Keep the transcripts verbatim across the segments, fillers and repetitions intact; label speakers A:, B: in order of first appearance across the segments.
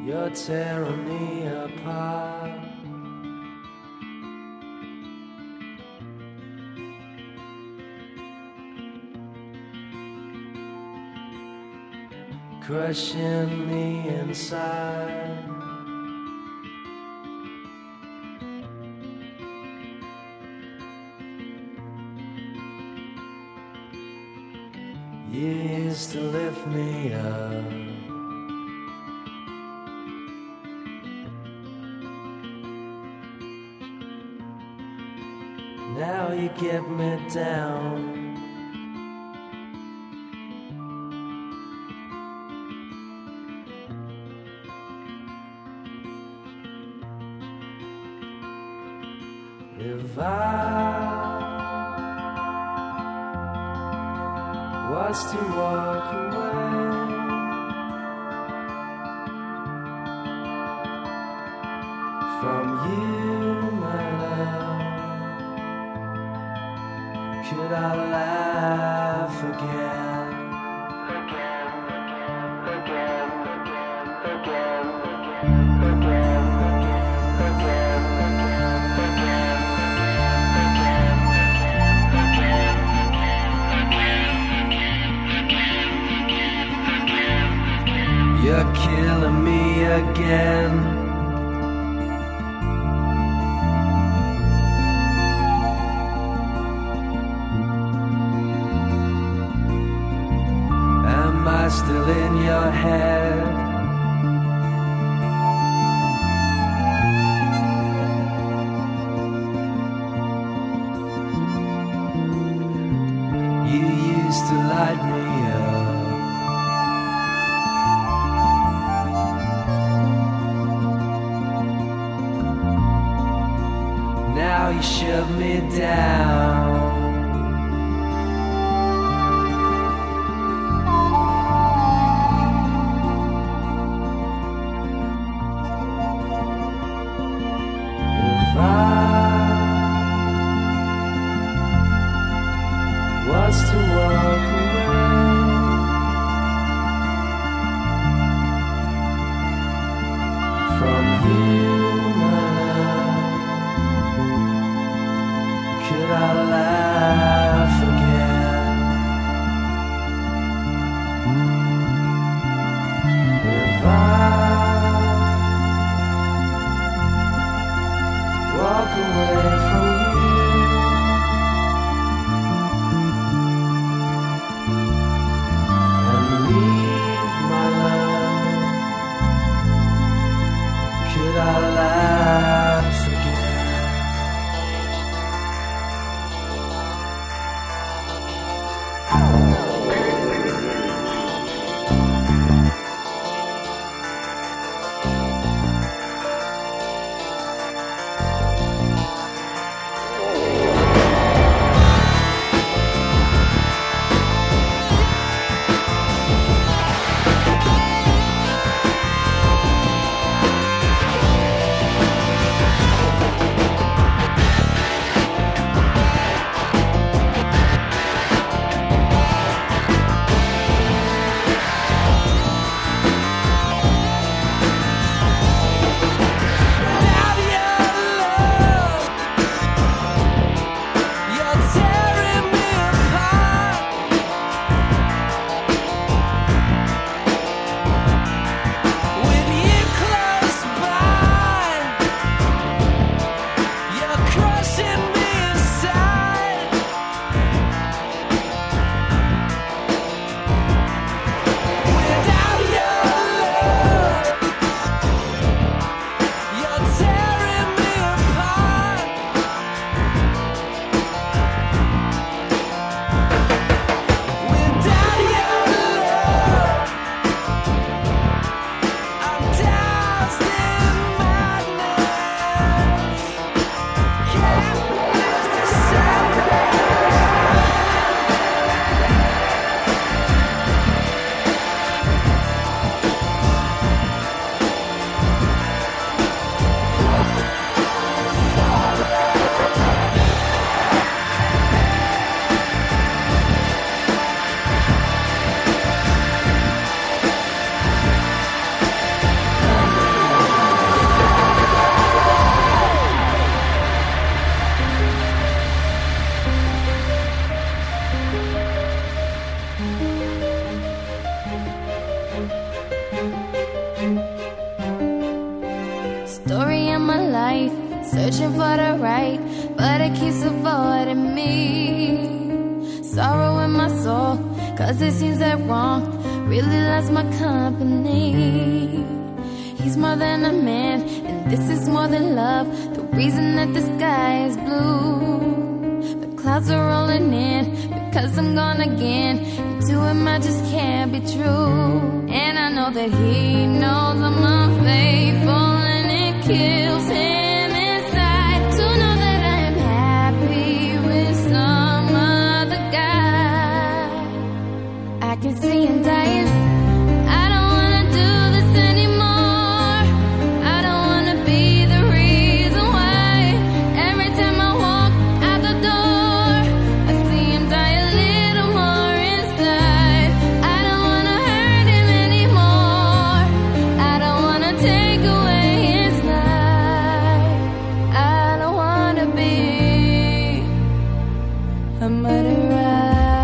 A: You're tearing me apart. Crushing me inside. You used to lift me up. Now you get me down. If I was to walk away from you, my love, could I laugh again? Again, again, again, again, again, again, again, again. You're killing me again. Am I still in your head? You used to light me up. Now you shut me down. If I was to walk away from you, my love, could I laugh again? If I walk away from you, and leave my love, could I laugh again?
B: Story of my life, searching for the right, but it keeps avoiding me. Sorrow in my soul, cause it seems that wrong really loves my company. He's more than a man, and this is more than love. The reason that the sky is blue, the clouds are rolling in, because I'm gone again, and to him I just can't be true. And I know that he knows I'm unfaithful, and it kills him inside to know that I am happy with some other guy. I can see him dying. I don't wanna do this anymore. I don't wanna be the reason why. Every time I walk out the door, I see him die a little more inside. I don't wanna hurt him anymore. I don't wanna take away his life. I don't wanna be a murderer.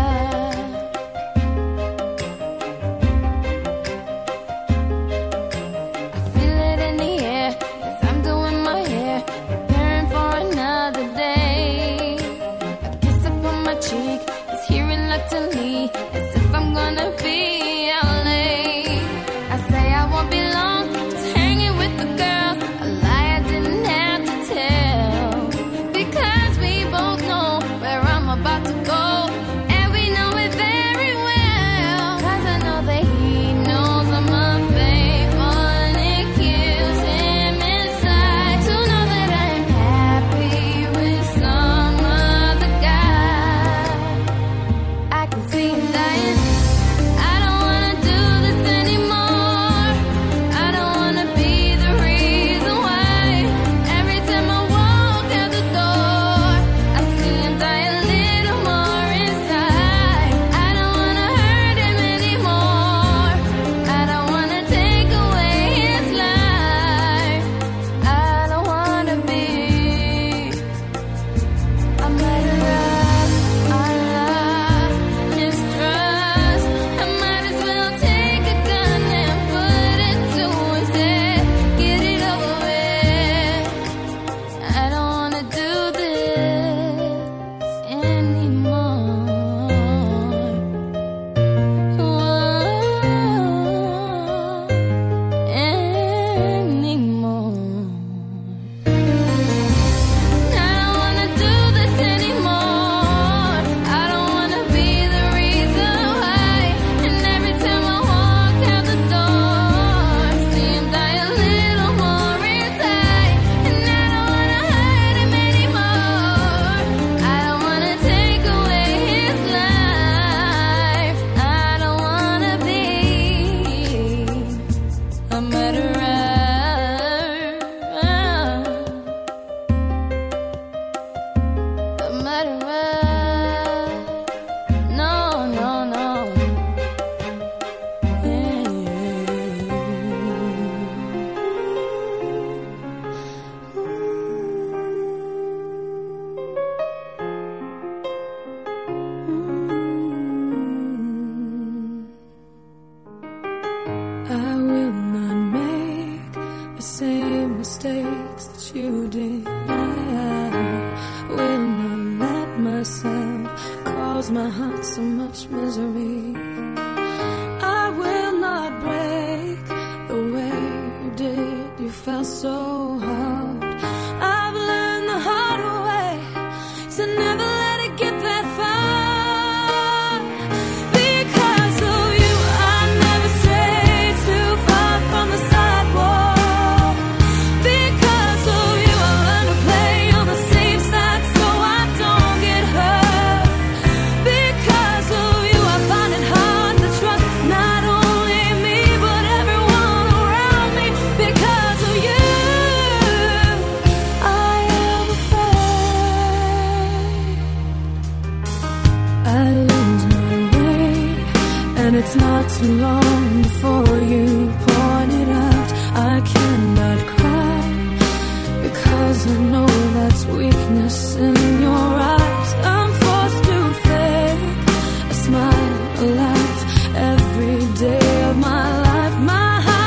B: I feel it in the air as I'm doing my hair, preparing for another day. A kiss up on my cheek is here reluctantly, as if I'm gonna be out late. I say I won't be long, just hanging with the girls. A lie I didn't have to tell, because we both know where I'm about to go, and we know it very well. Cause I know that he knows I'm unfaithful, and it kills him inside to know that I'm happy with some other guy. I can see him dying. I don't wanna do this anymore. I don't wanna be the reason why. Every time I walk out the door, I see him die a little more inside. I don't wanna hurt him anymore. I don't wanna take away his life. I don't wanna be a murderer. I love his trust. I might as well take a gun and put it to his head. Get it over with. I don't wanna do this anymore. Anymore. I don't wanna do this anymore. I don't wanna be the reason why. And every time I walk out the door, see him die a little more inside. And I don't wanna hurt him anymore. I don't wanna take away his life. I don't wanna be a murderer. A murderer. No, no, no.
C: I will not make the same mistakes that you did. I will not let myself cause my heart so much misery. I will not break the way you did. You felt so hard. I've learned the hard way to never let it get that far. Because of you, I never strayed too far from the sidewalk. Because of you, I learned to play on the safe side so I don't get hurt. Because of you, I find it hard to trust not only me but everyone around me. Because of you, I am afraid I lose my way, and it's not too long before you point it out. I cannot cry because I know that's weakness in your eyes. I'm forced to fake a smile, a laugh every day of my life. My heart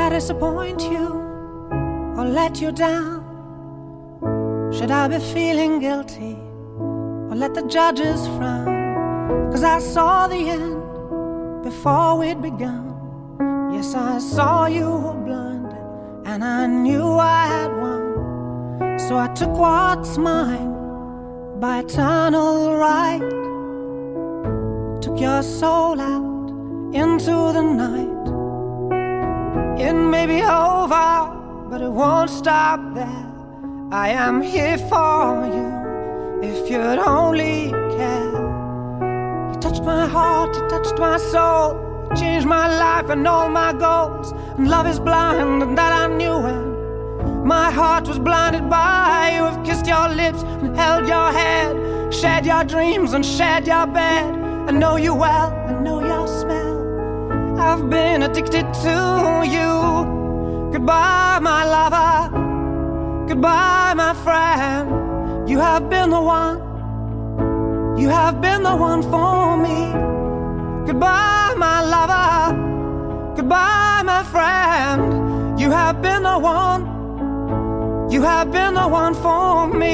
D: I disappoint you or let you down? Should I be feeling guilty or let the judges frown? 'Cause I saw the end before we'd begun. Yes, I saw you were blind and I knew I had won. So I took what's mine by eternal right, took your soul out into the night. It may be over, but it won't stop there. I am here for you if you'd only care. You touched my heart, you touched my soul, you changed my life and all my goals. And love is blind, and that I knew when my heart was blinded by you. Have kissed your lips and held your head, shared your dreams and shared your bed. I know you well, I know your smell. I've been addicted to you. Goodbye, my lover. Goodbye, my friend. You have been the one. You have been the one for me. Goodbye, my lover. Goodbye, my friend. You have been the one. You have been the one for me.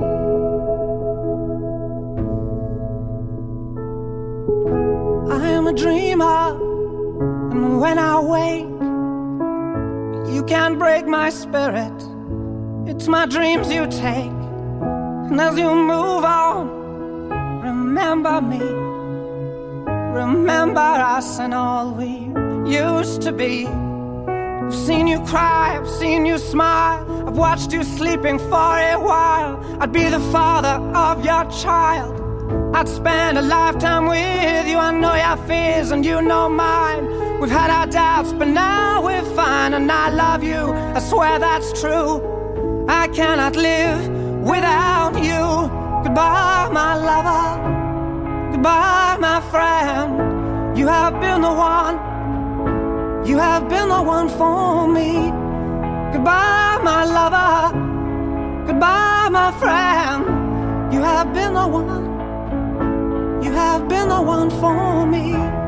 D: I am a dreamer, and when I wake, you can't break my spirit. It's my dreams you take. And as you move on, remember me. Remember us and all we used to be. I've seen you cry, I've seen you smile, I've watched you sleeping for a while. I'd be the father of your child. I'd spend a lifetime with you. I know your fears and you know mine. We've had our doubts, but now we're fine. And I love you, I swear that's true. I cannot live without you. Goodbye, my lover. Goodbye, my friend. You have been the one. You have been the one for me. Goodbye, my lover. Goodbye, my friend. You have been the one. You have been the one for me.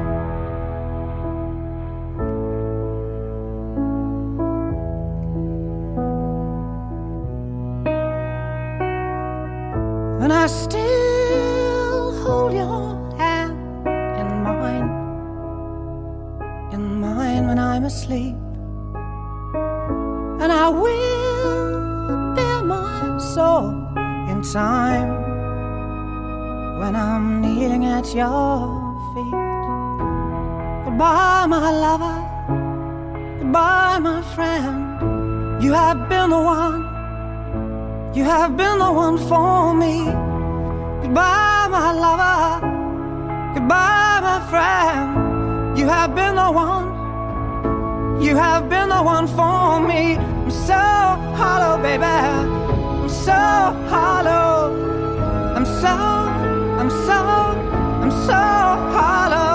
D: And I still hold your hand in mine, in mine when I'm asleep. And I will bare my soul in time when I'm kneeling at your feet. Goodbye, my lover. Goodbye, my friend. You have been the one. You have been the one for me. Goodbye, my lover. Goodbye, my friend. You have been the one. You have been the one for me. I'm so hollow, baby. I'm so hollow. I'm so, I'm so, I'm so hollow.